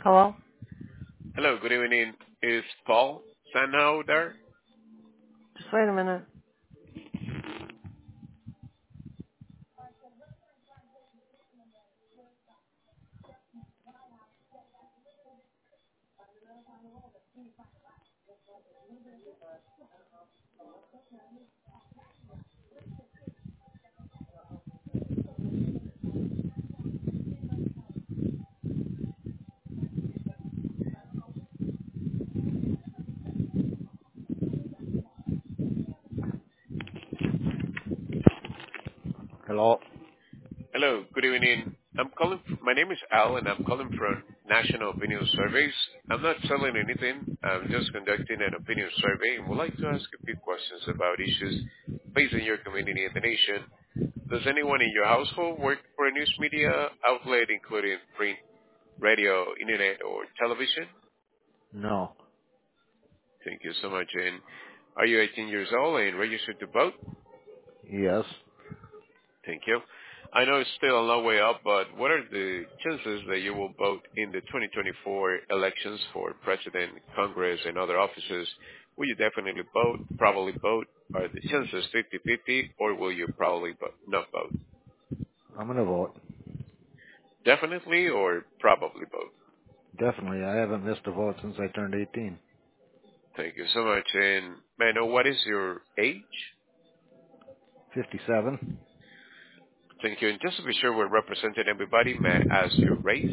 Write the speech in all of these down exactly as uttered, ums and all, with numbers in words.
Hello? Hello, good evening. Is Paul Sanhow there? Just wait a minute. Hello? Hello, good evening. I'm calling. My name is Al, and I'm calling from National Opinion Surveys. I'm not selling anything. I'm just conducting an opinion survey, and would like to ask a few questions about issues facing your community and the nation. Does anyone in your household work for a news media outlet, including print, radio, internet, or television? No. Thank you so much. And are you eighteen years old and registered to vote? Yes. Thank you. I know it's still a long way up, but what are the chances that you will vote in the twenty twenty-four elections for president, Congress, and other offices? Will you definitely vote, probably vote? Are the chances fifty-fifty, or will you probably vote, not vote? I'm gonna vote. Definitely or probably vote? Definitely. I haven't missed a vote since I turned eighteen. Thank you so much. And may I know what is your age? fifty-seven. Thank you. And just to be sure we're representing everybody, may I ask your race?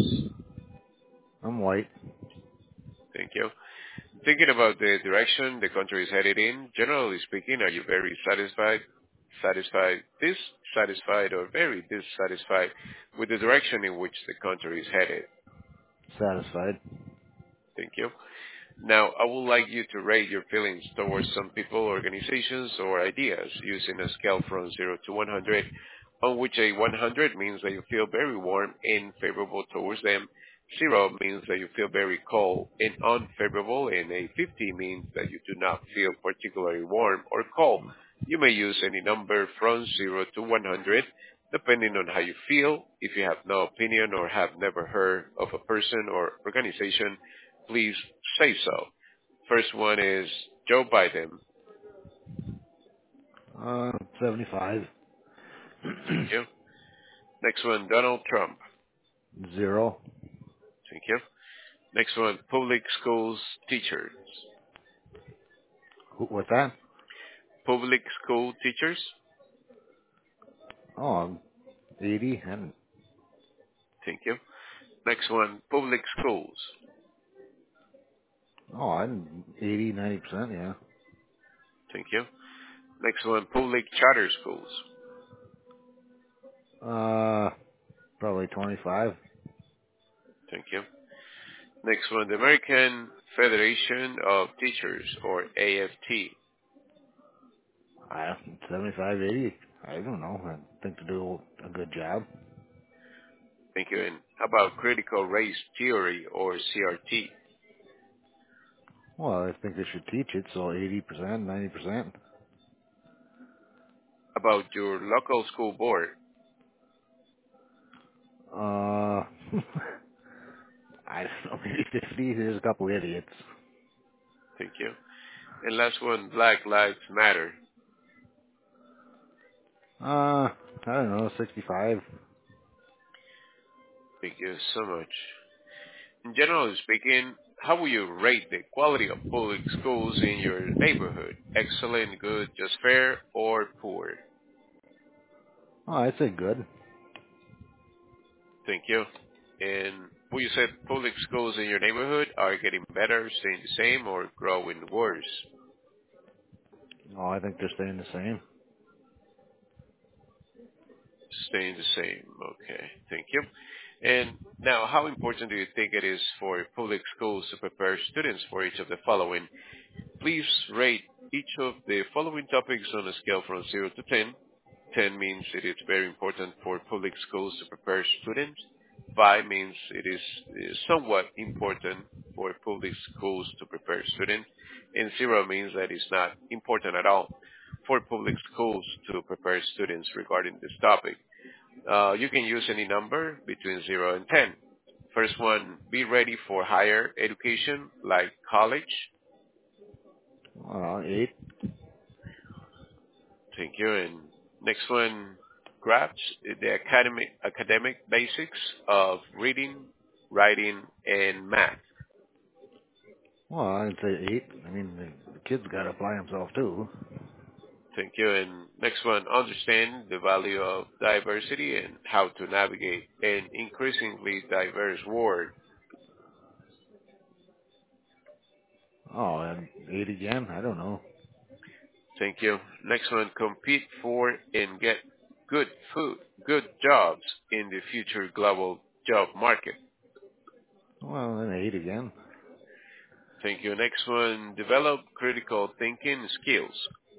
I'm white. Thank you. Thinking about the direction the country is headed in, generally speaking, are you very satisfied, satisfied, dissatisfied, or very dissatisfied with the direction in which the country is headed? Satisfied. Thank you. Now, I would like you to rate your feelings towards some people, organizations, or ideas using a scale from zero to one hundred, on which a one hundred means that you feel very warm and favorable towards them. zero means that you feel very cold and unfavorable, and a fifty means that you do not feel particularly warm or cold. You may use any number from zero to one hundred, depending on how you feel. If you have no opinion or have never heard of a person or organization, please say so. First one is Joe Biden. Uh, seventy-five. Thank you. Next one, Donald Trump. Zero. Thank you. Next one, public schools teachers. Who- What's that? Public school teachers. Oh, I'm eighty. And Thank you. Next one, public schools. oh, I'm eighty, ninety percent. Yeah. Thank you. Next one, public charter schools. Uh, probably twenty-five. Thank you. Next one, the American Federation of Teachers, or A F T. I seventy-five, eighty. I don't know. I think to do a good job. Thank you. And how about critical race theory, or C R T? Well, I think they should teach it. So eighty percent, ninety percent. About your local school board. Uh, I don't know, maybe fifty. There's a couple idiots. Thank you. And last one, Black Lives Matter. Uh, I don't know, sixty-five. Thank you so much. In generally speaking, how will you rate the quality of public schools in your neighborhood? Excellent, good, just fair, or poor? Oh, I'd say good. Thank you. And will you say public schools in your neighborhood are getting better, staying the same, or growing worse? Oh, I think they're staying the same. Staying the same. Okay. Thank you. And now, how important do you think it is for public schools to prepare students for each of the following? Please rate each of the following topics on a scale from zero to ten. ten means it is very important for public schools to prepare students. five means it is is somewhat important for public schools to prepare students. And zero means that it's not important at all for public schools to prepare students regarding this topic. Uh, you can use any number between zero and ten. First one, be ready for higher education like college. Uh, eight. Thank you. And next one, grasp the academic academic basics of reading, writing, and math. Well, I'd say eight. I mean, the, the kid's got to apply himself too. Thank you. And next one, understand the value of diversity and how to navigate an increasingly diverse world. Oh, and eight again? I don't know. Thank you. Next one, compete for and get good food, good jobs in the future global job market. Well, then eight again. Thank you. Next one, develop critical thinking skills.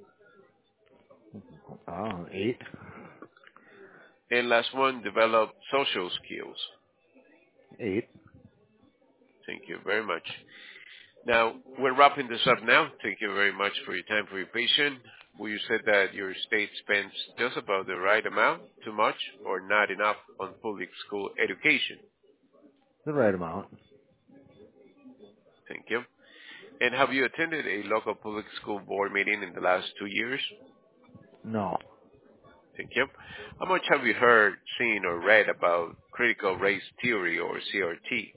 Oh, eight. And last one, develop social skills. Eight. Thank you very much. Now, we're wrapping this up now. Thank you very much for your time, for your patience. Well, you said that your state spends just about the right amount, too much, or not enough on public school education. The right amount. Thank you. And have you attended a local public school board meeting in the last two years? No. Thank you. How much have you heard, seen, or read about critical race theory or C R T?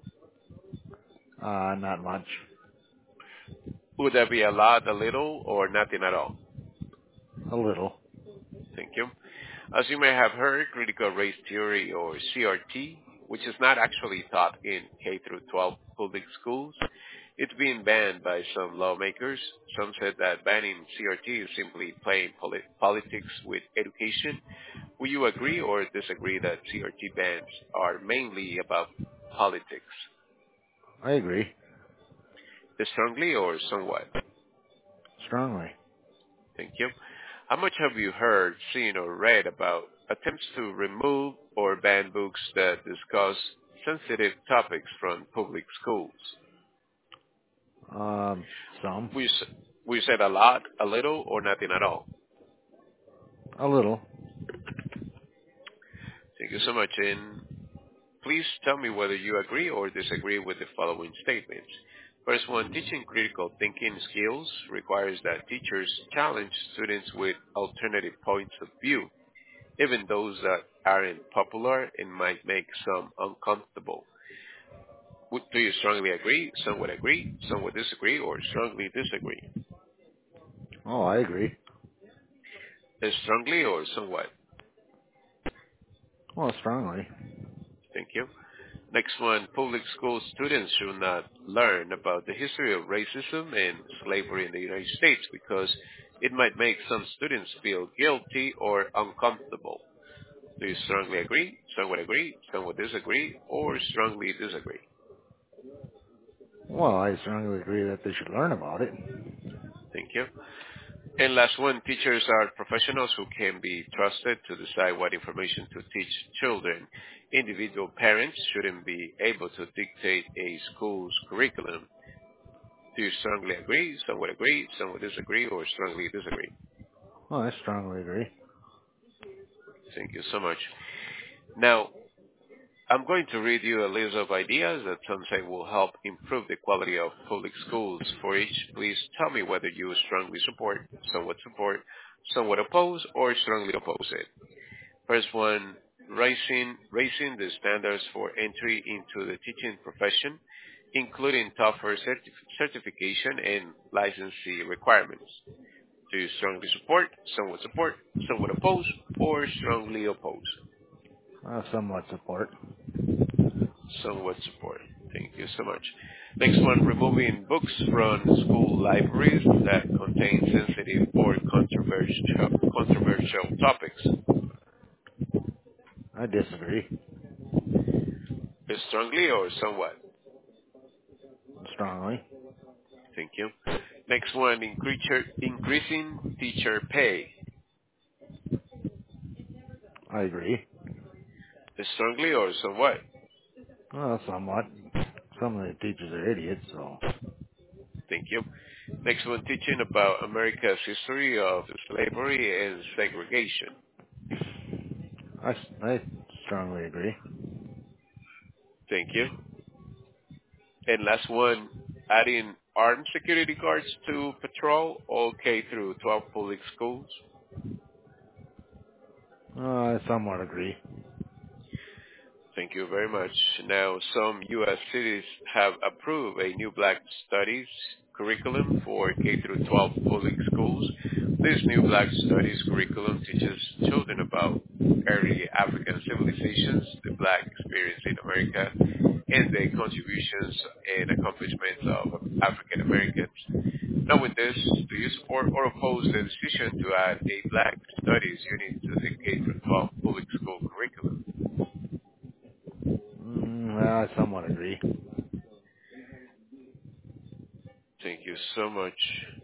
Uh, not much. Would that be a lot, a little, or nothing at all? A little. Thank you. As you may have heard, critical race theory or C R T, which is not actually taught in K through twelve public schools, it's being banned by some lawmakers. Some said that banning C R T is simply playing polit- politics with education. Will you agree or disagree that C R T bans are mainly about politics? I agree. Strongly or somewhat? Strongly. Thank you. How much have you heard, seen, or read about attempts to remove or ban books that discuss sensitive topics from public schools? Um, some. We, s- we said a lot, a little, or nothing at all. A little. Thank you so much. And please tell me whether you agree or disagree with the following statements. First one, teaching critical thinking skills requires that teachers challenge students with alternative points of view, even those that aren't popular and might make some uncomfortable. Would- Do you strongly agree? Some would agree, some would disagree, or strongly disagree? Oh, I agree. Is strongly or somewhat? Well, strongly. Thank you. Next one, public school students should not learn about the history of racism and slavery in the United States because it might make some students feel guilty or uncomfortable. Do you strongly agree? Some would agree, some would disagree, or strongly disagree? Well, I strongly agree that they should learn about it. Thank you. And last one, teachers are professionals who can be trusted to decide what information to teach children. Individual parents shouldn't be able to dictate a school's curriculum. Do you strongly agree? Some would agree, some would disagree, or strongly disagree? Well, I strongly agree. Thank you so much. Now, I'm going to read you a list of ideas that some say will help improve the quality of public schools. For each, please tell me whether you strongly support, somewhat support, somewhat oppose, or strongly oppose it. First one, raising, raising the standards for entry into the teaching profession, including tougher certif- certification and licensing requirements. Do you strongly support, somewhat support, somewhat oppose, or strongly oppose? Uh, somewhat support. Somewhat support. Thank you so much. Next one, removing books from school libraries that contain sensitive or controversial, controversial topics. I disagree. Strongly or somewhat? Strongly. Thank you. Next one, increaser- increasing teacher pay. I agree. Strongly or somewhat? Well, somewhat. Some of the teachers are idiots, so Thank you. Next one, teaching about America's history of slavery and segregation. I, I strongly agree. Thank you. And last one, adding armed security guards to patrol all K through twelve public schools. Uh, I somewhat agree. Thank you very much. Now, some U S cities have approved a new Black Studies curriculum for K through twelve public schools. This new Black Studies curriculum teaches children about early African civilizations, the Black experience in America, and the contributions and accomplishments of African Americans. Now, with this, do you support or oppose the decision to add a Black Studies unit to the K through twelve public school curriculum? Mm, well, I somewhat agree. Thank you so much.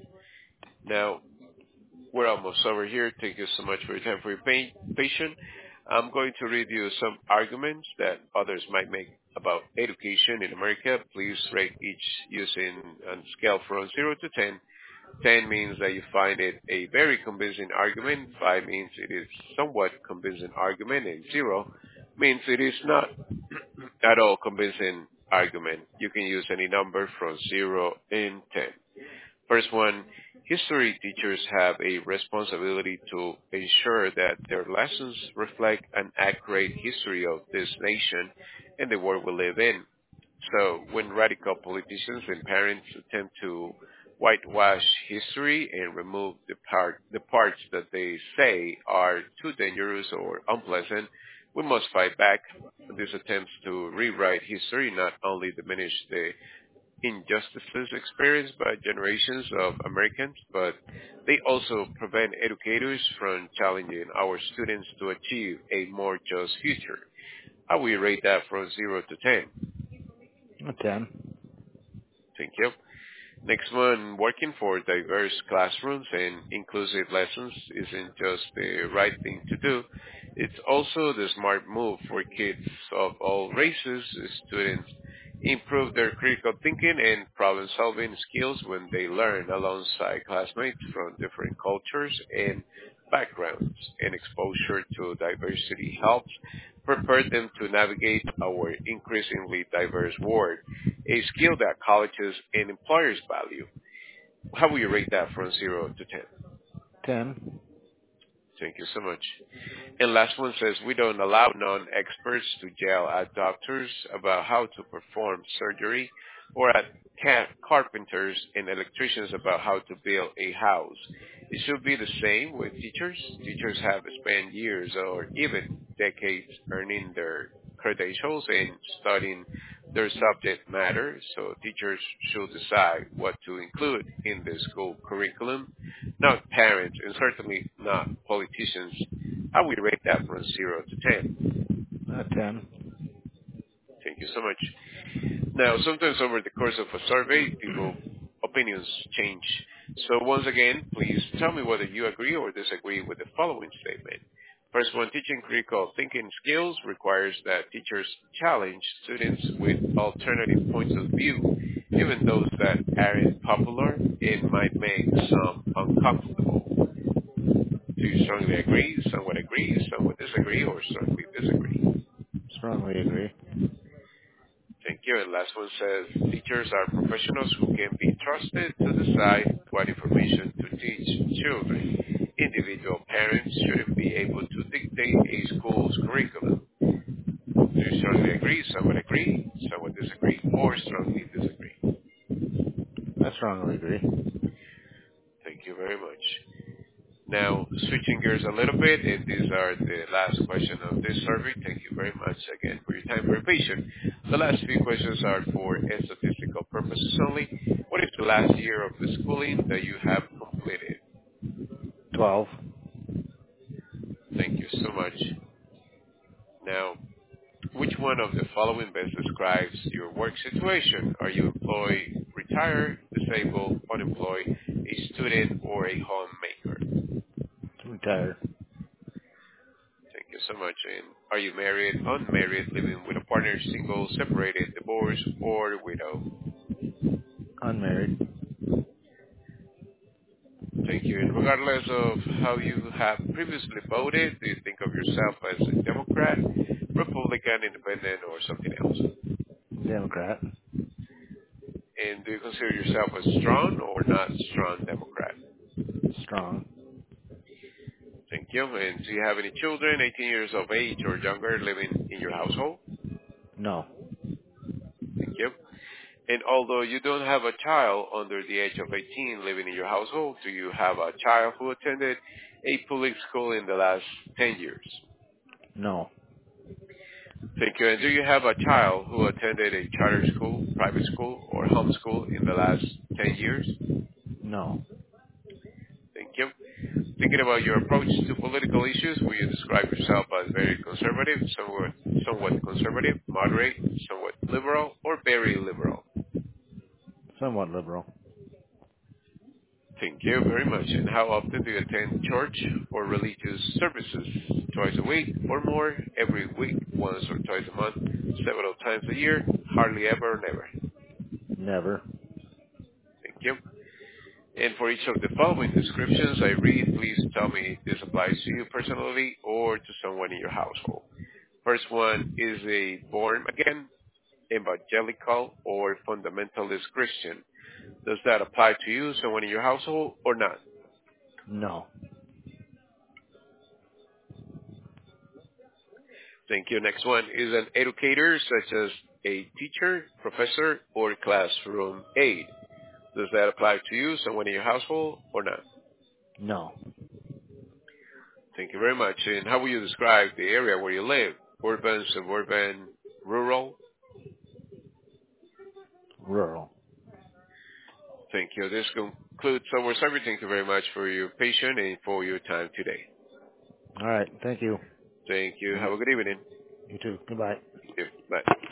Now, we're almost over here. Thank you so much for your time, for your pa- patience. I'm going to read you some arguments that others might make about education in America. Please rate each using a scale from zero to ten. ten means that you find it a very convincing argument. five means it is somewhat convincing argument. And zero means it is not at all convincing argument. You can use any number from zero and ten. First one, history teachers have a responsibility to ensure that their lessons reflect an accurate history of this nation and the world we live in. So when radical politicians and parents attempt to whitewash history and remove the part the parts that they say are too dangerous or unpleasant, we must fight back. These attempts to rewrite history not only diminish the injustices experienced by generations of Americans, but they also prevent educators from challenging our students to achieve a more just future. How will you rate that from zero to ten? A ten. Thank you. Next one, working for diverse classrooms and inclusive lessons isn't just the right thing to do. It's also the smart move for kids of all races. Students improve their critical thinking and problem-solving skills when they learn alongside classmates from different cultures and backgrounds, and exposure to diversity helps prepare them to navigate our increasingly diverse world, a skill that colleges and employers value. How will you rate that from zero to ten? ten. Thank you so much. And last one says, we don't allow non-experts to yell at doctors about how to perform surgery or at ca- carpenters and electricians about how to build a house. It should be the same with teachers. Teachers have spent years or even decades earning their credentials and studying their subject matter, so teachers should decide what to include in the school curriculum, not parents and certainly not politicians. I would rate that from zero to ten. A ten. Thank you so much. Now, sometimes over the course of a survey, people opinions change. So once again, please tell me whether you agree or disagree with the following statement. First one, teaching critical thinking skills requires that teachers challenge students with alternative points of view, even those that aren't popular and might make some uncomfortable. Do you strongly agree, somewhat agree, somewhat disagree, or strongly disagree? Strongly agree. Thank you. And last one says, teachers are professionals who can be trusted to decide what information to teach children. Individual parents shouldn't be able to dictate a school's curriculum. Do you strongly agree, somewhat agree, somewhat disagree, or strongly disagree? I strongly agree. Thank you very much. Now, switching gears a little bit, and these are the last question of this survey. Thank you very much again for your time, for your patience. The last few questions are for statistical purposes only. What is the last year of the schooling that you have completed? twelve. Thank you so much. Now, which one of the following best describes your work situation? Are you employed, retired, disabled, unemployed, a student, or a homemaker? Retired. Thank you so much. And are you married, unmarried, living with a partner, single, separated, divorced, or widow? Unmarried. Thank you. And regardless of how you have previously voted, do you think of yourself as a Democrat, Republican, Independent, or something else? Democrat. And do you consider yourself a strong or not strong Democrat? Strong. Thank you. And do you have any children, eighteen years of age or younger, living in your household? No. Thank you. And although you don't have a child under the age of eighteen living in your household, do you have a child who attended a public school in the last ten years? No. Thank you. And do you have a child who attended a charter school, private school, or homeschool in the last ten years? No. Thank you. Thinking about your approach to political issues, will you describe yourself as very conservative, somewhat, somewhat conservative, moderate, somewhat liberal, or very liberal? Somewhat liberal. Thank you very much. And how often do you attend church or religious services? Twice a week or more? Every week? Once or twice a month? Several times a year? Hardly ever or never? Never. Thank you. And for each of the following descriptions I read, please tell me if this applies to you personally or to someone in your household. First one is a born-again, evangelical, or fundamentalist Christian. Does that apply to you, someone in your household, or not? No. Thank you. Next one is an educator, such as a teacher, professor, or classroom aide. Does that apply to you, someone in your household, or not? No. Thank you very much. And how will you describe the area where you live? Urban, suburban, rural? Rural. Thank you. This concludes our survey. Thank you very much for your patience and for your time today. All right. Thank you. Thank you. You Have a good evening. you too. Goodbye. Thank you. Bye.